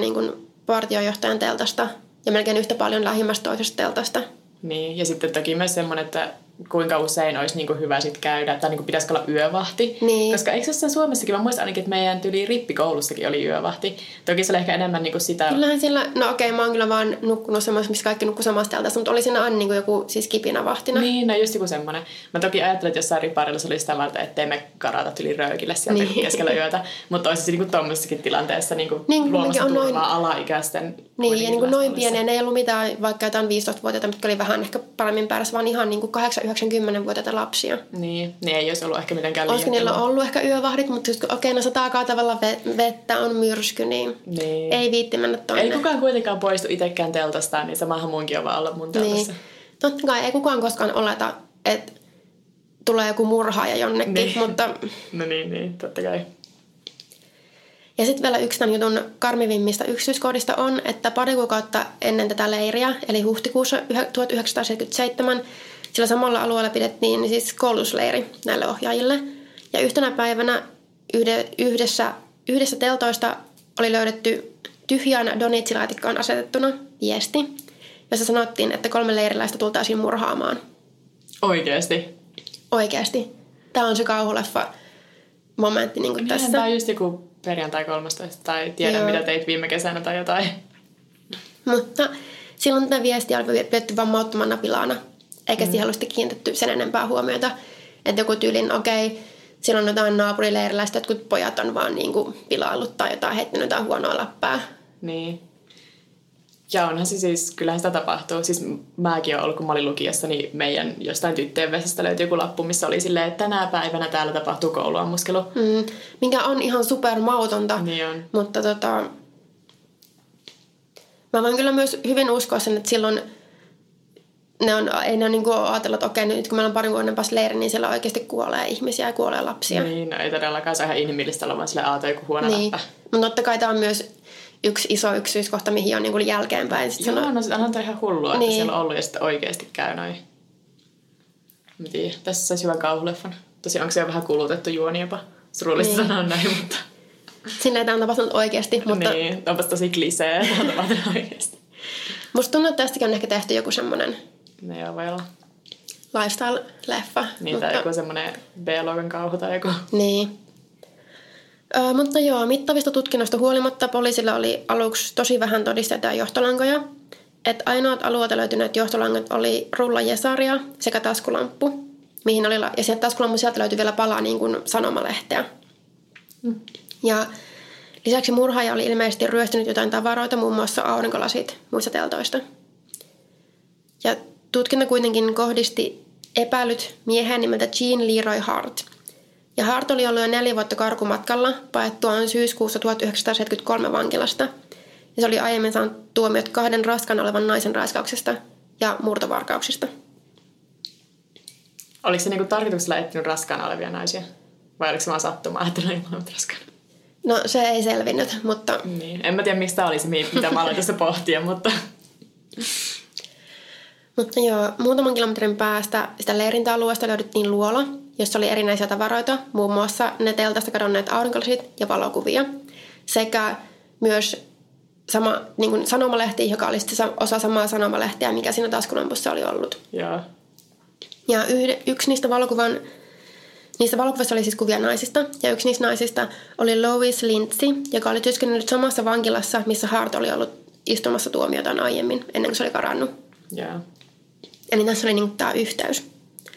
partiojohtajan teltasta ja melkein yhtä paljon lähimmästä toisesta teltasta. Niin, ja sitten toki myös semmoinen, että kuinka usein olisi niin kuin hyvä sit käydä, tai niin kuin pitäisikö olla yövahti. Niin. Koska eikö jossain Suomessakin, mä muistan ainakin, että meidän rippikoulussakin oli yövahti. Toki se oli ehkä enemmän niin kuin sitä... Kyllähän sillä, no okei, mä oon kyllä vaan nukkunut semmoisessa, missä kaikki nukkuu samasta teltasta, mutta oli siinä aina niin kuin joku siis kipinävahtina. Niin, no just joku semmoinen. Mä toki ajattelin, että jossain riparilla se oli sitä varten, ettei me karata yli röykille sieltä keskellä yötä. Mutta olisi niin kuin tuommoisessakin tilanteessa niin kuin luomassa turvaa noin... alaikäisten. Niin, ja niin kuin noin pieniä. Ne ei ollut mitään vaikka jotain 15-vuotiaita, mitkä oli vähän ehkä paremmin päässä, vaan ihan niin kuin 8-9-10-vuotiaita lapsia. Niin ei olisi ollut ehkä mitenkään liian. Olisiko niillä ollut ehkä yövahdit, mutta just okei, no sataa kaatavalla vettä, on myrsky, niin ei viitti mennä tonne. Ei kukaan kuitenkaan poistu itsekään teltastaan, niin samahan munkin on vaan olla mun teltassa. Niin. Totta kai ei kukaan koskaan oleta, että tulee joku murhaaja jonnekin, mutta... No niin, totta kai. Ja sitten vielä yksi tämän jutun karmivimmista yksityiskohdista on, että pari kuukautta ennen tätä leiriä, eli huhtikuussa 1977, sillä samalla alueella pidettiin siis koulutusleiri näille ohjaajille. Ja yhtenä päivänä yhdessä teltoista oli löydetty tyhjään donitsilaatikkoon asetettuna viesti, jossa sanottiin, että 3 leiriläistä tultaisiin murhaamaan. Oikeasti? Oikeasti. Tämä on se kauhuleffa momentti niin kuin tässä. Tämä on just joku perjantai 13 tai tiedän mitä teit viime kesänä tai jotain. Mutta silloin tätä viestiä oli pidetty vaan mauttoman napilana, eikä siihen ollut kiinnitetty sen enempää huomiota. Että joku tyylin, silloin jotain naapurileiriläistä, jotkut pojat on vaan niin kuin pilaillut tai jotain heittänyt jotain huonoa läppää. Niin. Ja onhan se siis, kyllähän sitä tapahtuu. Siis mäkin olen ollut, kun mä olin lukiossa, niin meidän jostain tyttöjen vessasta löytyi joku lappu, missä oli silleen, että tänä päivänä täällä tapahtuu kouluammuskelu. Mikä on ihan super mautonta. Niin on. Mutta mä voin kyllä myös hyvin uskoa sen, että silloin ei ne ole niin kuin ajatella, että okei, nyt kun meillä on parin vuoden päästä leiri, niin siellä oikeasti kuolee ihmisiä ja kuolee lapsia. Niin, no ei todellakaan. Se on ihan inhimillistä olla vaan silleen, joku huono läppä. Mutta totta kai tämä on myös yksi iso yksityiskohta, mihin on niin kuin jälkeenpäin. Joo, no se on ihan hullua, että siellä on ollut ja sitten oikeasti käy noin. Mä tiedän, tässä saisi hyvän kauhuleffan. Tosiaan onko se jo vähän kulutettu juoni jopa? Surullista sanoa näin, mutta... Silleen tämä on tapahtunut oikeasti, mutta... Niin, onpas tosi klisee, että on tapahtunut oikeasti. Musta tuntuu, että tästäkin on ehkä tehty joku semmoinen... No joo, voi olla. Lifestyle-leffa. Niin, tai joku semmoinen B-luokan kauhu tai joku. Niin. Mutta joo, mittavista tutkinnoista huolimatta poliisilla oli aluksi tosi vähän todisteita ja johtolankoja. Että ainoat alueelta löytyneet johtolangat oli rullajesaria sekä taskulamppu. Mihin oli, ja sieltä taskulampun sieltä löytyi vielä palaa niin kuin sanomalehteä. Ja lisäksi murhaaja oli ilmeisesti ryöstänyt jotain tavaroita, muun muassa aurinkolasit muista teltoista. Ja tutkinta kuitenkin kohdisti epäilyt mieheen nimeltä Jean Leroy Hart. Ja Hart oli ollut jo 4 vuotta karkumatkalla paettuaan syyskuussa 1973 vankilasta. Ja se oli aiemmin saanut tuomiot 2 raskaana olevan naisen raiskauksesta ja murtovarkauksista. Oliko se niinku tarkoituksella etsinyt raskaana olevia naisia? Vai oliko se vaan sattumaa, että ne ei ole raskaana? No se ei selvinnyt, mutta... Niin. En mä tiedä, miksi tämä oli se, mitä mä aloin tässä pohtia, mutta... Mutta joo, muutaman kilometrin päästä sitä leirintäalueesta löydettiin luola, jossa oli erinäisiä tavaroita, muun muassa ne teltasta kadonneet aurinkolasit ja valokuvia. Sekä myös sama niin kuin sanomalehti, joka oli osa samaa sanomalehtiä, mikä siinä taskulampussa oli ollut. Joo. Ja yksi niistä valokuvissa oli siis kuvia naisista, ja yksi niistä naisista oli Lois Lindsay, joka oli työskennellyt samassa vankilassa, missä Hart oli ollut istumassa tuomiotaan aiemmin, ennen kuin se oli karannut. Joo. Eli tässä oli niin tämä yhteys.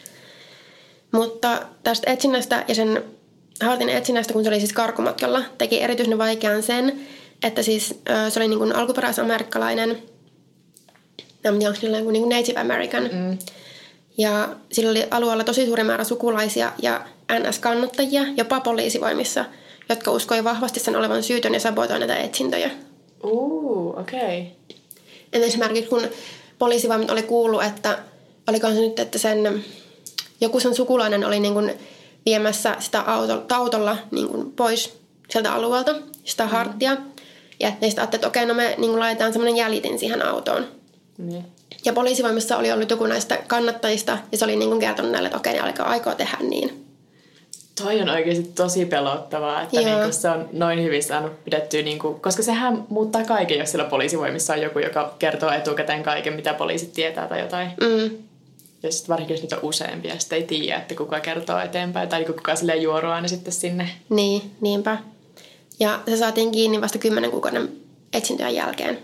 Mutta tästä etsinnästä ja sen Hartin etsinnästä, kun se oli siis karkumatkalla, teki erityisen vaikean sen, että siis se oli niin kuin alkuperäisamerikkalainen, onko niin kuin Native American. Ja sillä oli alueella tosi suuri määrä sukulaisia ja NS-kannattajia, jopa poliisivoimissa, jotka uskoi vahvasti sen olevan syytön ja sabotoi näitä etsintöjä. Okei. Esimerkiksi kun poliisivoimat oli kuullut, että olikohan se nyt, että joku sen sukulainen oli niin kuin viemässä sitä autolla niin kuin pois sieltä alueelta, sitä Hartia. Ja ne sitten ajattelivat, että okei, no me niin kuin laitetaan semmoinen jäljitin siihen autoon. Ja poliisivoimissa oli ollut joku näistä kannattajista, ja se oli niin kuin kertonut näille, että okei, ne aikoo tehdä niin. Toi on oikeasti tosi pelottavaa, että niinku se on noin hyvin saanut pidettyä, niinku, koska sehän muuttaa kaiken, jos siellä poliisivoimissa on joku, joka kertoo etukäteen kaiken, mitä poliisit tietää tai jotain. Ja sitten varsinkin, jos niitä on useampia, sitten ei tiedä, että kuka kertoo eteenpäin. Tai kuka silleen juoroaa ne sitten sinne. Niin, niinpä. Ja se saatiin kiinni vasta 10 kuukauden etsintöjen jälkeen.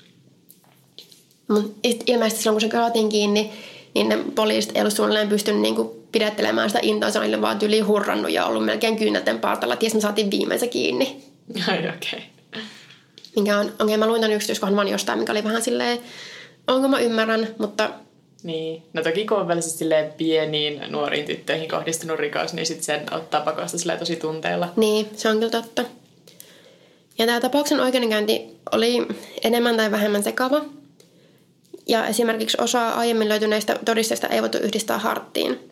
Ilmeisesti silloin, kun se saatiin kiinni, niin ne poliisit ei ollut suunnilleen pystynyt niinku pidättelemään sitä intoa. Se oli vaan tyyliin hurrannut ja ollut melkein kyynelten partalla. Ties me saatiin viimein se kiinni. Ai okei. Minkä on, mä luin ton yksityiskohdan vaan jostain, mikä oli vähän silleen, onko mä ymmärrän, mutta... Niin, no toki kun on välisesti silleen pieniin nuoriin tyttöihin kohdistunut rikos, niin sitten sen ottaa pakosta silleen tosi tunteella. Niin, se on kyllä totta. Ja tämä tapauksen oikeudenkäynti oli enemmän tai vähemmän sekava. Ja esimerkiksi osa aiemmin löytyneistä todisteista ei voitu yhdistää Harttiin.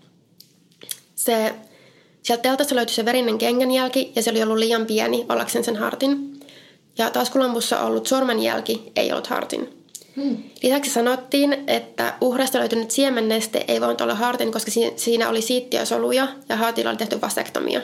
Sieltä teltasta löytyi se verinen kengänjälki ja se oli ollut liian pieni ollakseen sen Hartin. Ja taskulampussa ollut sormenjälki ei ollut Hartin. Lisäksi sanottiin, että uhreista löytynyt siemenneste ei voinut olla Hartin, koska siinä oli siittiösoluja ja Hartilla oli tehty vasektomia.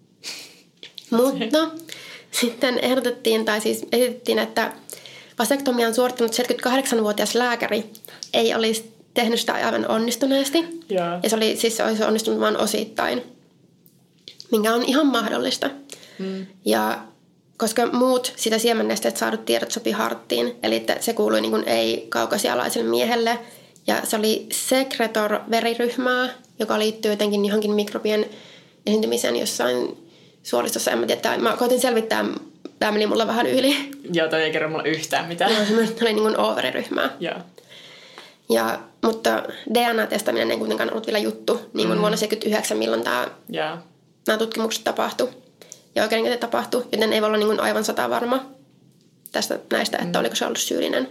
Mutta sitten esitettiin, että vasektomian suorittanut 78-vuotias lääkäri ei olisi tehnyt sitä aivan onnistuneesti. Ja se olisi onnistunut vain osittain, minkä on ihan mahdollista. Ja koska muut sitä siemennesteet saadut tiedot sopi Harttiin, eli että se kuului niin kuin ei-kaukasialaiselle miehelle. Ja se oli Secretor-veriryhmää, joka liittyy jotenkin johonkin mikrobien esiintymiseen jossain suolistossa. En mä tiedä, mä koitin selvittää, tämä meni mulla vähän yli. Joo, toi ei kerro mulla yhtään mitään. Joo, se oli niin kuin O-veriryhmää. Joo. Mutta DNA-testaminen ei kuitenkaan ollut vielä juttu, niin kuin vuonna 1979, milloin nämä tutkimukset tapahtui. Ja oikeudenkäynti tapahtui, joten ei voi olla niin kuin aivan 100% varma näistä, että oliko se ollut syyllinen.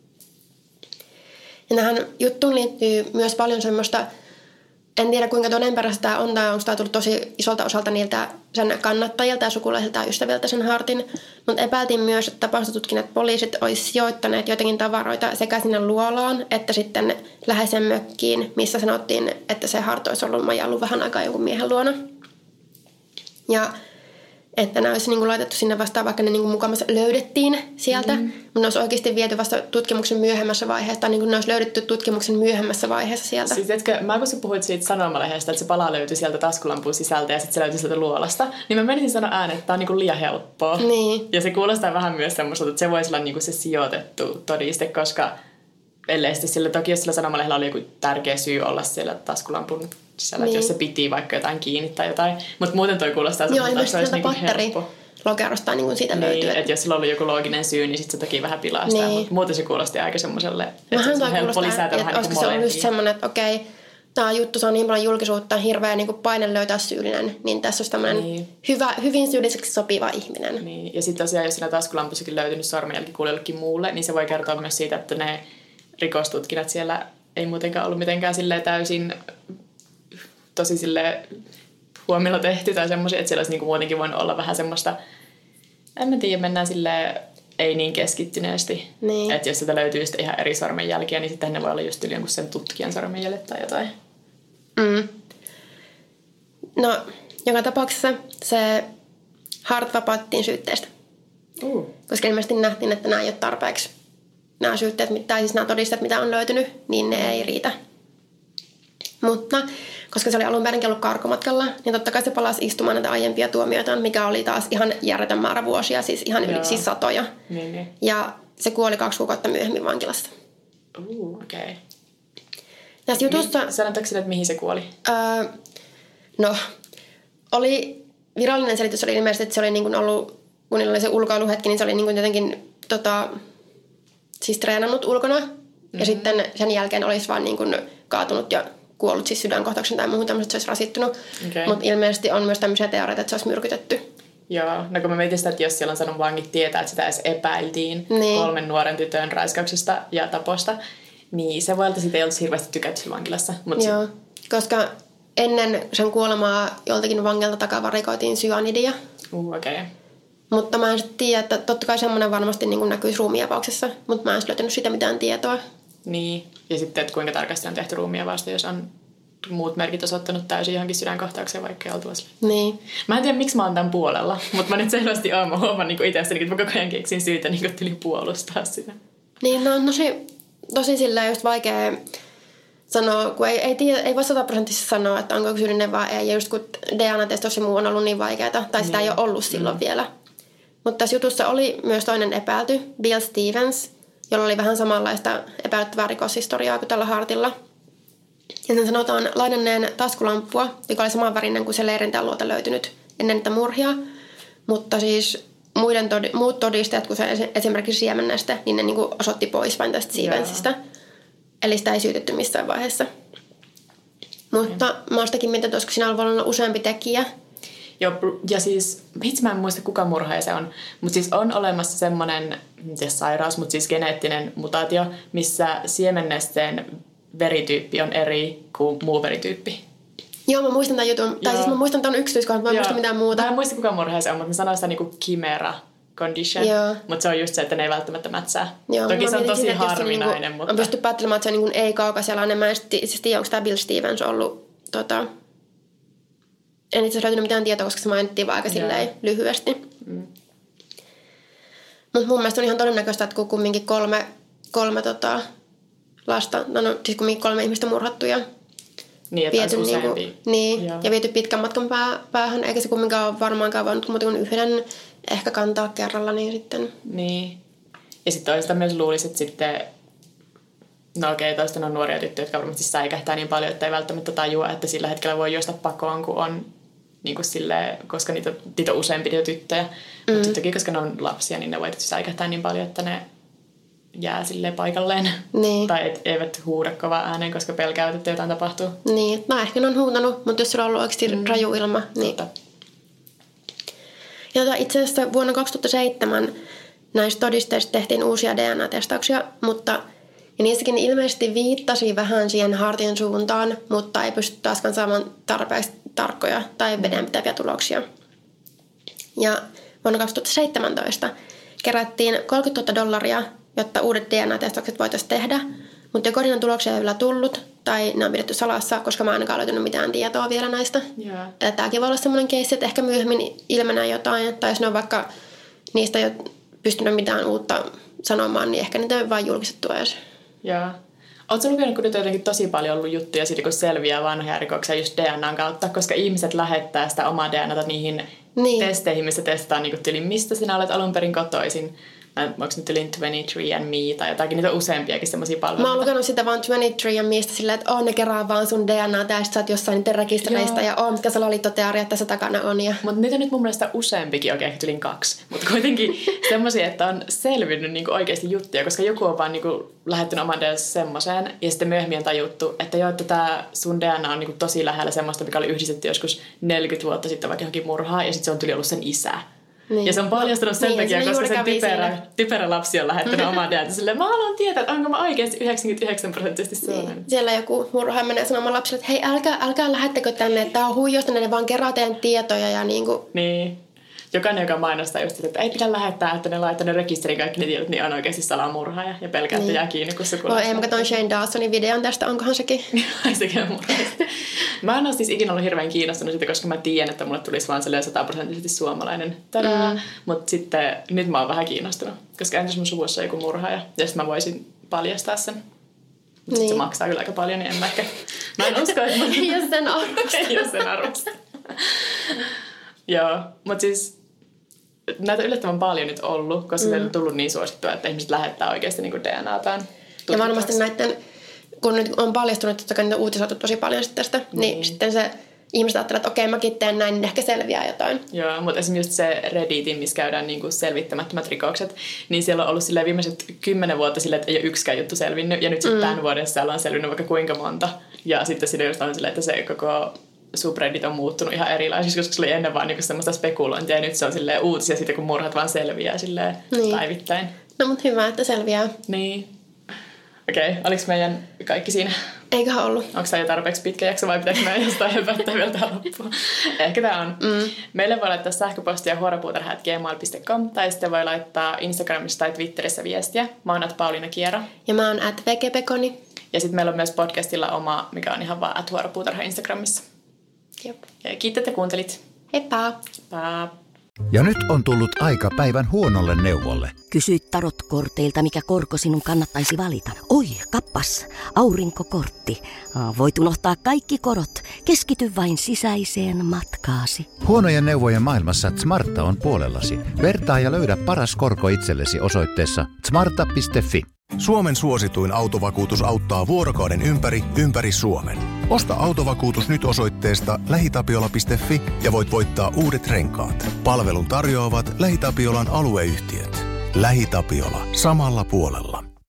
Ja tähän juttuun liittyy myös paljon semmoista, en tiedä kuinka todenperäistä tämä on, tai onko tämä tullut tosi isolta osalta niiltä sen kannattajilta ja sukulaisilta ja ystäviltä sen Hartin, mutta epäiltiin myös, että tapaustutkinnat poliisit olisi sijoittaneet joitakin tavaroita sekä sinne luolaan, että sitten läheisen mökkiin, missä sanottiin, että se Hart olisi ollut majaillut vähän aikaa jonkun miehen luona. Ja että nämä olisi niin kuin laitettu sinne vastaan, vaikka ne niin kuin mukamassa löydettiin sieltä. Mutta ne olisi oikeasti viety vasta tutkimuksen myöhemmässä vaiheessa. Tai niin kuin ne olisi löydetty tutkimuksen myöhemmässä vaiheessa sieltä. Siis mä kun sä puhuit siitä sanomalehdestä, että se pala löytyi sieltä taskulampun sisältä ja sitten se löytyi sieltä luolasta, niin mä menisin sanoa ääneen, että tää on niin kuin liian helppoa. Niin. Ja se kuulostaa vähän myös semmoista, että se voisi olla niin kuin se sijoitettu todiste, koska ellei sitten sillä, toki jos sillä sanomalehdellä oli joku tärkeä syy olla siellä taskulampun sisällä, niin. Jos se piti vaikka jotain kiinni tai jotain. Mutta muuten toi kuulostaa semmoista, että se olisi niinku helppo. Lokerosta niin siitä niin, löytyy. Että jos sillä on ollut joku looginen syy, niin sitten se toki vähän pilaa sitä. Niin. Mutta muuten se kuulosti aika semmoiselle, että se on helppo lisätä vähän niin kuin molempia. Se on just semmoinen, että okei, tämä juttu saa niin paljon julkisuutta, hirveä niin kuin paine löytää syyllinen, niin tässä olisi tämmöinen hyvin syylliseksi sopiva ihminen. Niin. Ja sitten tosiaan, jos siinä taskulampussakin löytynyt sormenjälki kuuli jollekin muulle, niin se voi kertoa myös siitä, että ne rikostutkinnat siellä ei muutenkaan ollut mitenkään silleen täysin tosi silleen huomiolla tehty tai semmoisia, että siellä olisi niinku muutenkin voinut olla vähän semmoista, en mä tiedä, mennään silleen ei niin keskittyneesti. Niin. Että jos sieltä löytyy sitten ihan eri sormenjälkiä, niin sitten ne voi olla just yli jonkun sen tutkijan sormenjäljet tai jotain. No, joka tapauksessa se Hart vapautettiin syytteestä. Koska ilmeisesti nähtiin, että nämä ei ole tarpeeksi. Nämä syytteet, tai siis nämä todisteet, mitä on löytynyt, niin ne ei riitä. Mutta koska se oli alun perinkin ollut karkomatkalla, niin totta kai se palasi istumaan näitä aiempia tuomioitaan, mikä oli taas ihan järjetön määrä vuosia, siis ihan yli siis satoja. Niin. Ja se kuoli 2 kuukautta myöhemmin vankilasta. Okei. Okay. Tässä jutussa... Sanotaanko sille, että mihin se kuoli? No, oli virallinen selitys oli ilmeisesti, että se oli niin kuin ollut, kun niillä oli se ulkoiluhetki, niin se oli niin kuin jotenkin siis treenannut ulkona. Ja sitten sen jälkeen olisi vaan niin kuin kaatunut ja kuollut siis sydänkohtauksen tai muuhun tämmöistä, että se olisi rasittunut. Okay. Mutta ilmeisesti on myös tämmöisiä teorioita, että se olisi myrkytetty. Joo, no kun mä mietin sitä, että jos siellä on sanonut vangit tietää, että sitä edes epäiltiin 3 nuoren tytön raiskauksesta ja taposta, niin se voi olla, että siitä ei ollut hirveästi tykätty vankilassa. Joo, koska ennen sen kuolemaa joltakin vangilta takavarikoitiin syanidia. Okei. Okay. Mutta mä en sitten tiedä, että totta kai semmoinen varmasti niin kuin näkyisi ruumiinavauksessa, mutta mä en löytänyt siitä mitään tietoa. Niin, ja sitten, että kuinka tarkasti on tehty ruumiinavausta, jos on muut merkit osoittanut täysin johonkin sydänkohtaukseen, vaikka ei oltu sille. Niin. Mä en tiedä, miksi mä oon tämän puolella, mutta mä nyt selvästi oon. Mä huomaan niin itsestäni, että mä koko ajan keksin syytä niin puolustaa sitä. Niin, no tosi silleen just vaikea sanoa, kun ei voi 100% sanoa, että onko syyllinen vai ei. Ja just kun DNA-testaus ja muu on ollut niin vaikeaa, tai sitä ei ole ollut silloin vielä. Mutta tässä jutussa oli myös toinen epäilty, Bill Stevens, jolla oli vähän samanlaista epäilyttävää rikoshistoriaa kuin tällä Hartilla. Ja sen sanotaan lainanneen taskulamppua, joka oli samanvärinen kuin se leirintäluota luota löytynyt ennen niitä murhia. Mutta siis muut todistajat, kun se esimerkiksi siemennästä, niin ne niinku osoitti pois vain tästä Stevensistä. Eli sitä ei syytetty missään vaiheessa. Mutta mä ostakin mietin, että olisiko siinä ollut useampi tekijä. Joo, ja siis, itse mä en muista kuka murhaaja se on, mutta siis on olemassa semmoinen, sairaus, mutta siis geneettinen mutaatio, missä siemennesteen verityyppi on eri kuin muu verityyppi. Joo, mä muistan tämän jutun. Tai siis mä muistan tämän yksityiskohdan, mä en muista mitään muuta. Mä en muista kuka murhaaja se on, mutta mä sanoin sitä niinku chimera condition. Mutta se on just se, että ne ei välttämättä mätsää. Joo, toki se on tosi harvinainen, niinku, mutta... Mä pystyn päättelemään, että se on niinku ei-kaukasialainen. Mä en siis tiedä, onko tämä Bill Stevens ollut... En itse asiassa löytynyt mitään tietoa, koska se mainittiin vaan aika silleen lyhyesti. Mutta mun mielestä on ihan todennäköistä, että kun kumminkin kolme lasta, siis kumminkin 3 ihmistä murhattu ja viety ja viety pitkän matkan päähän, eikä se kumminkaan ole varmaankaan voinut muuta kuin yhden ehkä kantaa kerralla, niin sitten... Niin. Ja sitten toista myös luulisi, että sitten... No okei, toista on nuoria tyttöjä, jotka varmasti säikähtää niin paljon, että ei välttämättä tajua, että sillä hetkellä voi juosta pakoon, kun on niin kuin silleen, koska niitä on useampi tyttöjä. Mutta sitten toki, koska ne on lapsia, niin ne voi säikähtää niin paljon, että ne jää silleen paikalleen. Niin. Tai eivät huuda kovaa ääneen, koska pelkäävät, että jotain tapahtuu. Niin, no ehkä ne on huutanut, mutta jos sulla on ollut oikeasti raju ilma, niin... Ja itse asiassa vuonna 2007 näistä todisteista tehtiin uusia DNA-testauksia, mutta... Ja niissäkin ilmeisesti viittasi vähän siihen Hartin suuntaan, mutta ei pysty taaskaan saamaan tarpeeksi tarkkoja tai vedenpitäviä tuloksia. Ja vuonna 2017 kerättiin $30,000, jotta uudet DNA-testaukset voitaisiin tehdä, mutta joko niiden tuloksia ei vielä tullut tai ne on pidetty salassa, koska mä en ainakaan löytänyt mitään tietoa vielä näistä. Yeah. Tämäkin voi olla semmoinen keissi, että ehkä myöhemmin ilmenee jotain, tai jos ne on vaikka niistä ei ole pystynyt mitään uutta sanomaan, niin ehkä niitä on vain julkistettu edes. Joo. Oletko lukenut, kun nyt on jotenkin tosi paljon ollut juttuja siitä, kun selviää vanhoja rikoksia just DNAn kautta, koska ihmiset lähettää sitä omaa DNAta niihin testeihin, missä testataan niin tyli, mistä sinä olet alun perin kotoisin. Onko nyt tylin 23andMe tai jotakin, niitä on useampiakin semmoisia palveluita. Mä oon lukenut sitä vaan 23andMeistä silleen, että ne kerää vaan sun DNAta ja sit sä oot jossain niiden rekistereistä ja mitkä salaliittoteoriat tässä takana on. Mutta niitä on nyt mun mielestä useampikin, oikein tylin 2. Mutta kuitenkin semmoisia, että on selvinnyt niinku oikeasti juttuja, koska joku on vaan niinku lähettänyt oman DNA semmoiseen ja sitten myöhemmin on tajuttu, että joo, että tää sun DNA on niinku tosi lähellä semmoista, mikä oli yhdistetty joskus 40 vuotta sitten vaikka johonkin murhaan ja sitten se on tyli ollut sen isä. Niin. Ja se on paljastunut sen takia, koska sen typerä lapsi on lähettänyt omaa DNA silleen, mä haluan tietää, että onko mä oikeasti 99% Suomen. Niin. Siellä joku murhaaja menee sanomaan lapsille, että hei, älkää lähettäkö tänne, että tää on huijausta, ne vaan kerää teidän tietoja ja niinku... Niin. Jokainen, joka mainostaa just, että ei pidä lähettää, että ne laittaa ne rekisteriin kaikki ne tiedot, niin on oikeasti salamurhaaja ja pelkää, että jää kiinni, kun sukulaiset. Ei, mä katsoin Shane Dawsonin videon tästä, onkohan sekin? Ai sekin on murhaista. Mä en ole siis ikinä ollut hirveän kiinnostunut siitä, koska mä tiedän, että mulle tulisi vaan 100% suomalainen. Mutta sitten nyt mä oon vähän kiinnostunut, koska entäs mun suvussa on joku murhaaja, ja sitten mä voisin paljastaa sen. Mutta niin. Se maksaa kyllä aika paljon, niin en mä ehkä... Mä en usko, että... Jos sen arvosta. Jos sen arvosta. Joo, mutta siis... Näitä yllättävän paljon nyt ollut, koska se on tullut niin suosittua, että ihmiset lähettää oikeasti niin DNAtaan. Ja varmasti näiden, kun nyt on paljastunut, että niitä on uutisoitu tosi paljon tästä, niin sitten se ihmiset ajattelee, että okei, mäkin teen näin, niin ehkä selviää jotain. Joo, mutta esimerkiksi se Redditin, missä käydään niin kuin selvittämättömät rikokset, niin siellä on ollut viimeiset 10 vuotta silleen, että ei ole yksikään juttu selvinnyt, ja nyt sitten tämän vuoden siellä on selvinnyt vaikka kuinka monta. Ja sitten siinä just on silleen, että se koko... subreddit on muuttunut ihan erilaisiksi, koska se oli ennen vaan niinku semmoista spekulointia ja nyt se on silleen uutisia siitä, kun murhat vaan selviää silleen päivittäin. No mut hyvä, että selviää. Niin. Okei, oliko meidän kaikki siinä? Eiköhän ollut. Onko tämä jo tarpeeksi pitkä jakso vai pitääkö meidän jostain höpöttää vielä tähän loppuun? Ehkä tämä on. Meille voi laittaa sähköpostia huoropuutarha@gmail.com tai sitten voi laittaa Instagramissa tai Twitterissä viestiä. Mä oon @Pauliina Kiero. Ja mä oon @vegepekoni. Ja sitten meillä on myös podcastilla oma, mikä on ihan vaan @huoropuutarha Instagramissa. Jep. Ja kiitos, että kuuntelit. Heippa! Heippa! Ja nyt on tullut aika päivän huonolle neuvolle. Kysy tarotkorteilta, mikä korko sinun kannattaisi valita. Oi, kappas, aurinkokortti. Voit unohtaa kaikki korot. Keskity vain sisäiseen matkaasi. Huonojen neuvojen maailmassa Smarta on puolellasi. Vertaa ja löydä paras korko itsellesi osoitteessa smarta.fi. Suomen suosituin autovakuutus auttaa vuorokauden ympäri Suomen. Osta autovakuutus nyt osoitteesta lähitapiola.fi ja voit voittaa uudet renkaat. Palvelun tarjoavat LähiTapiolan alueyhtiöt. LähiTapiola. Samalla puolella.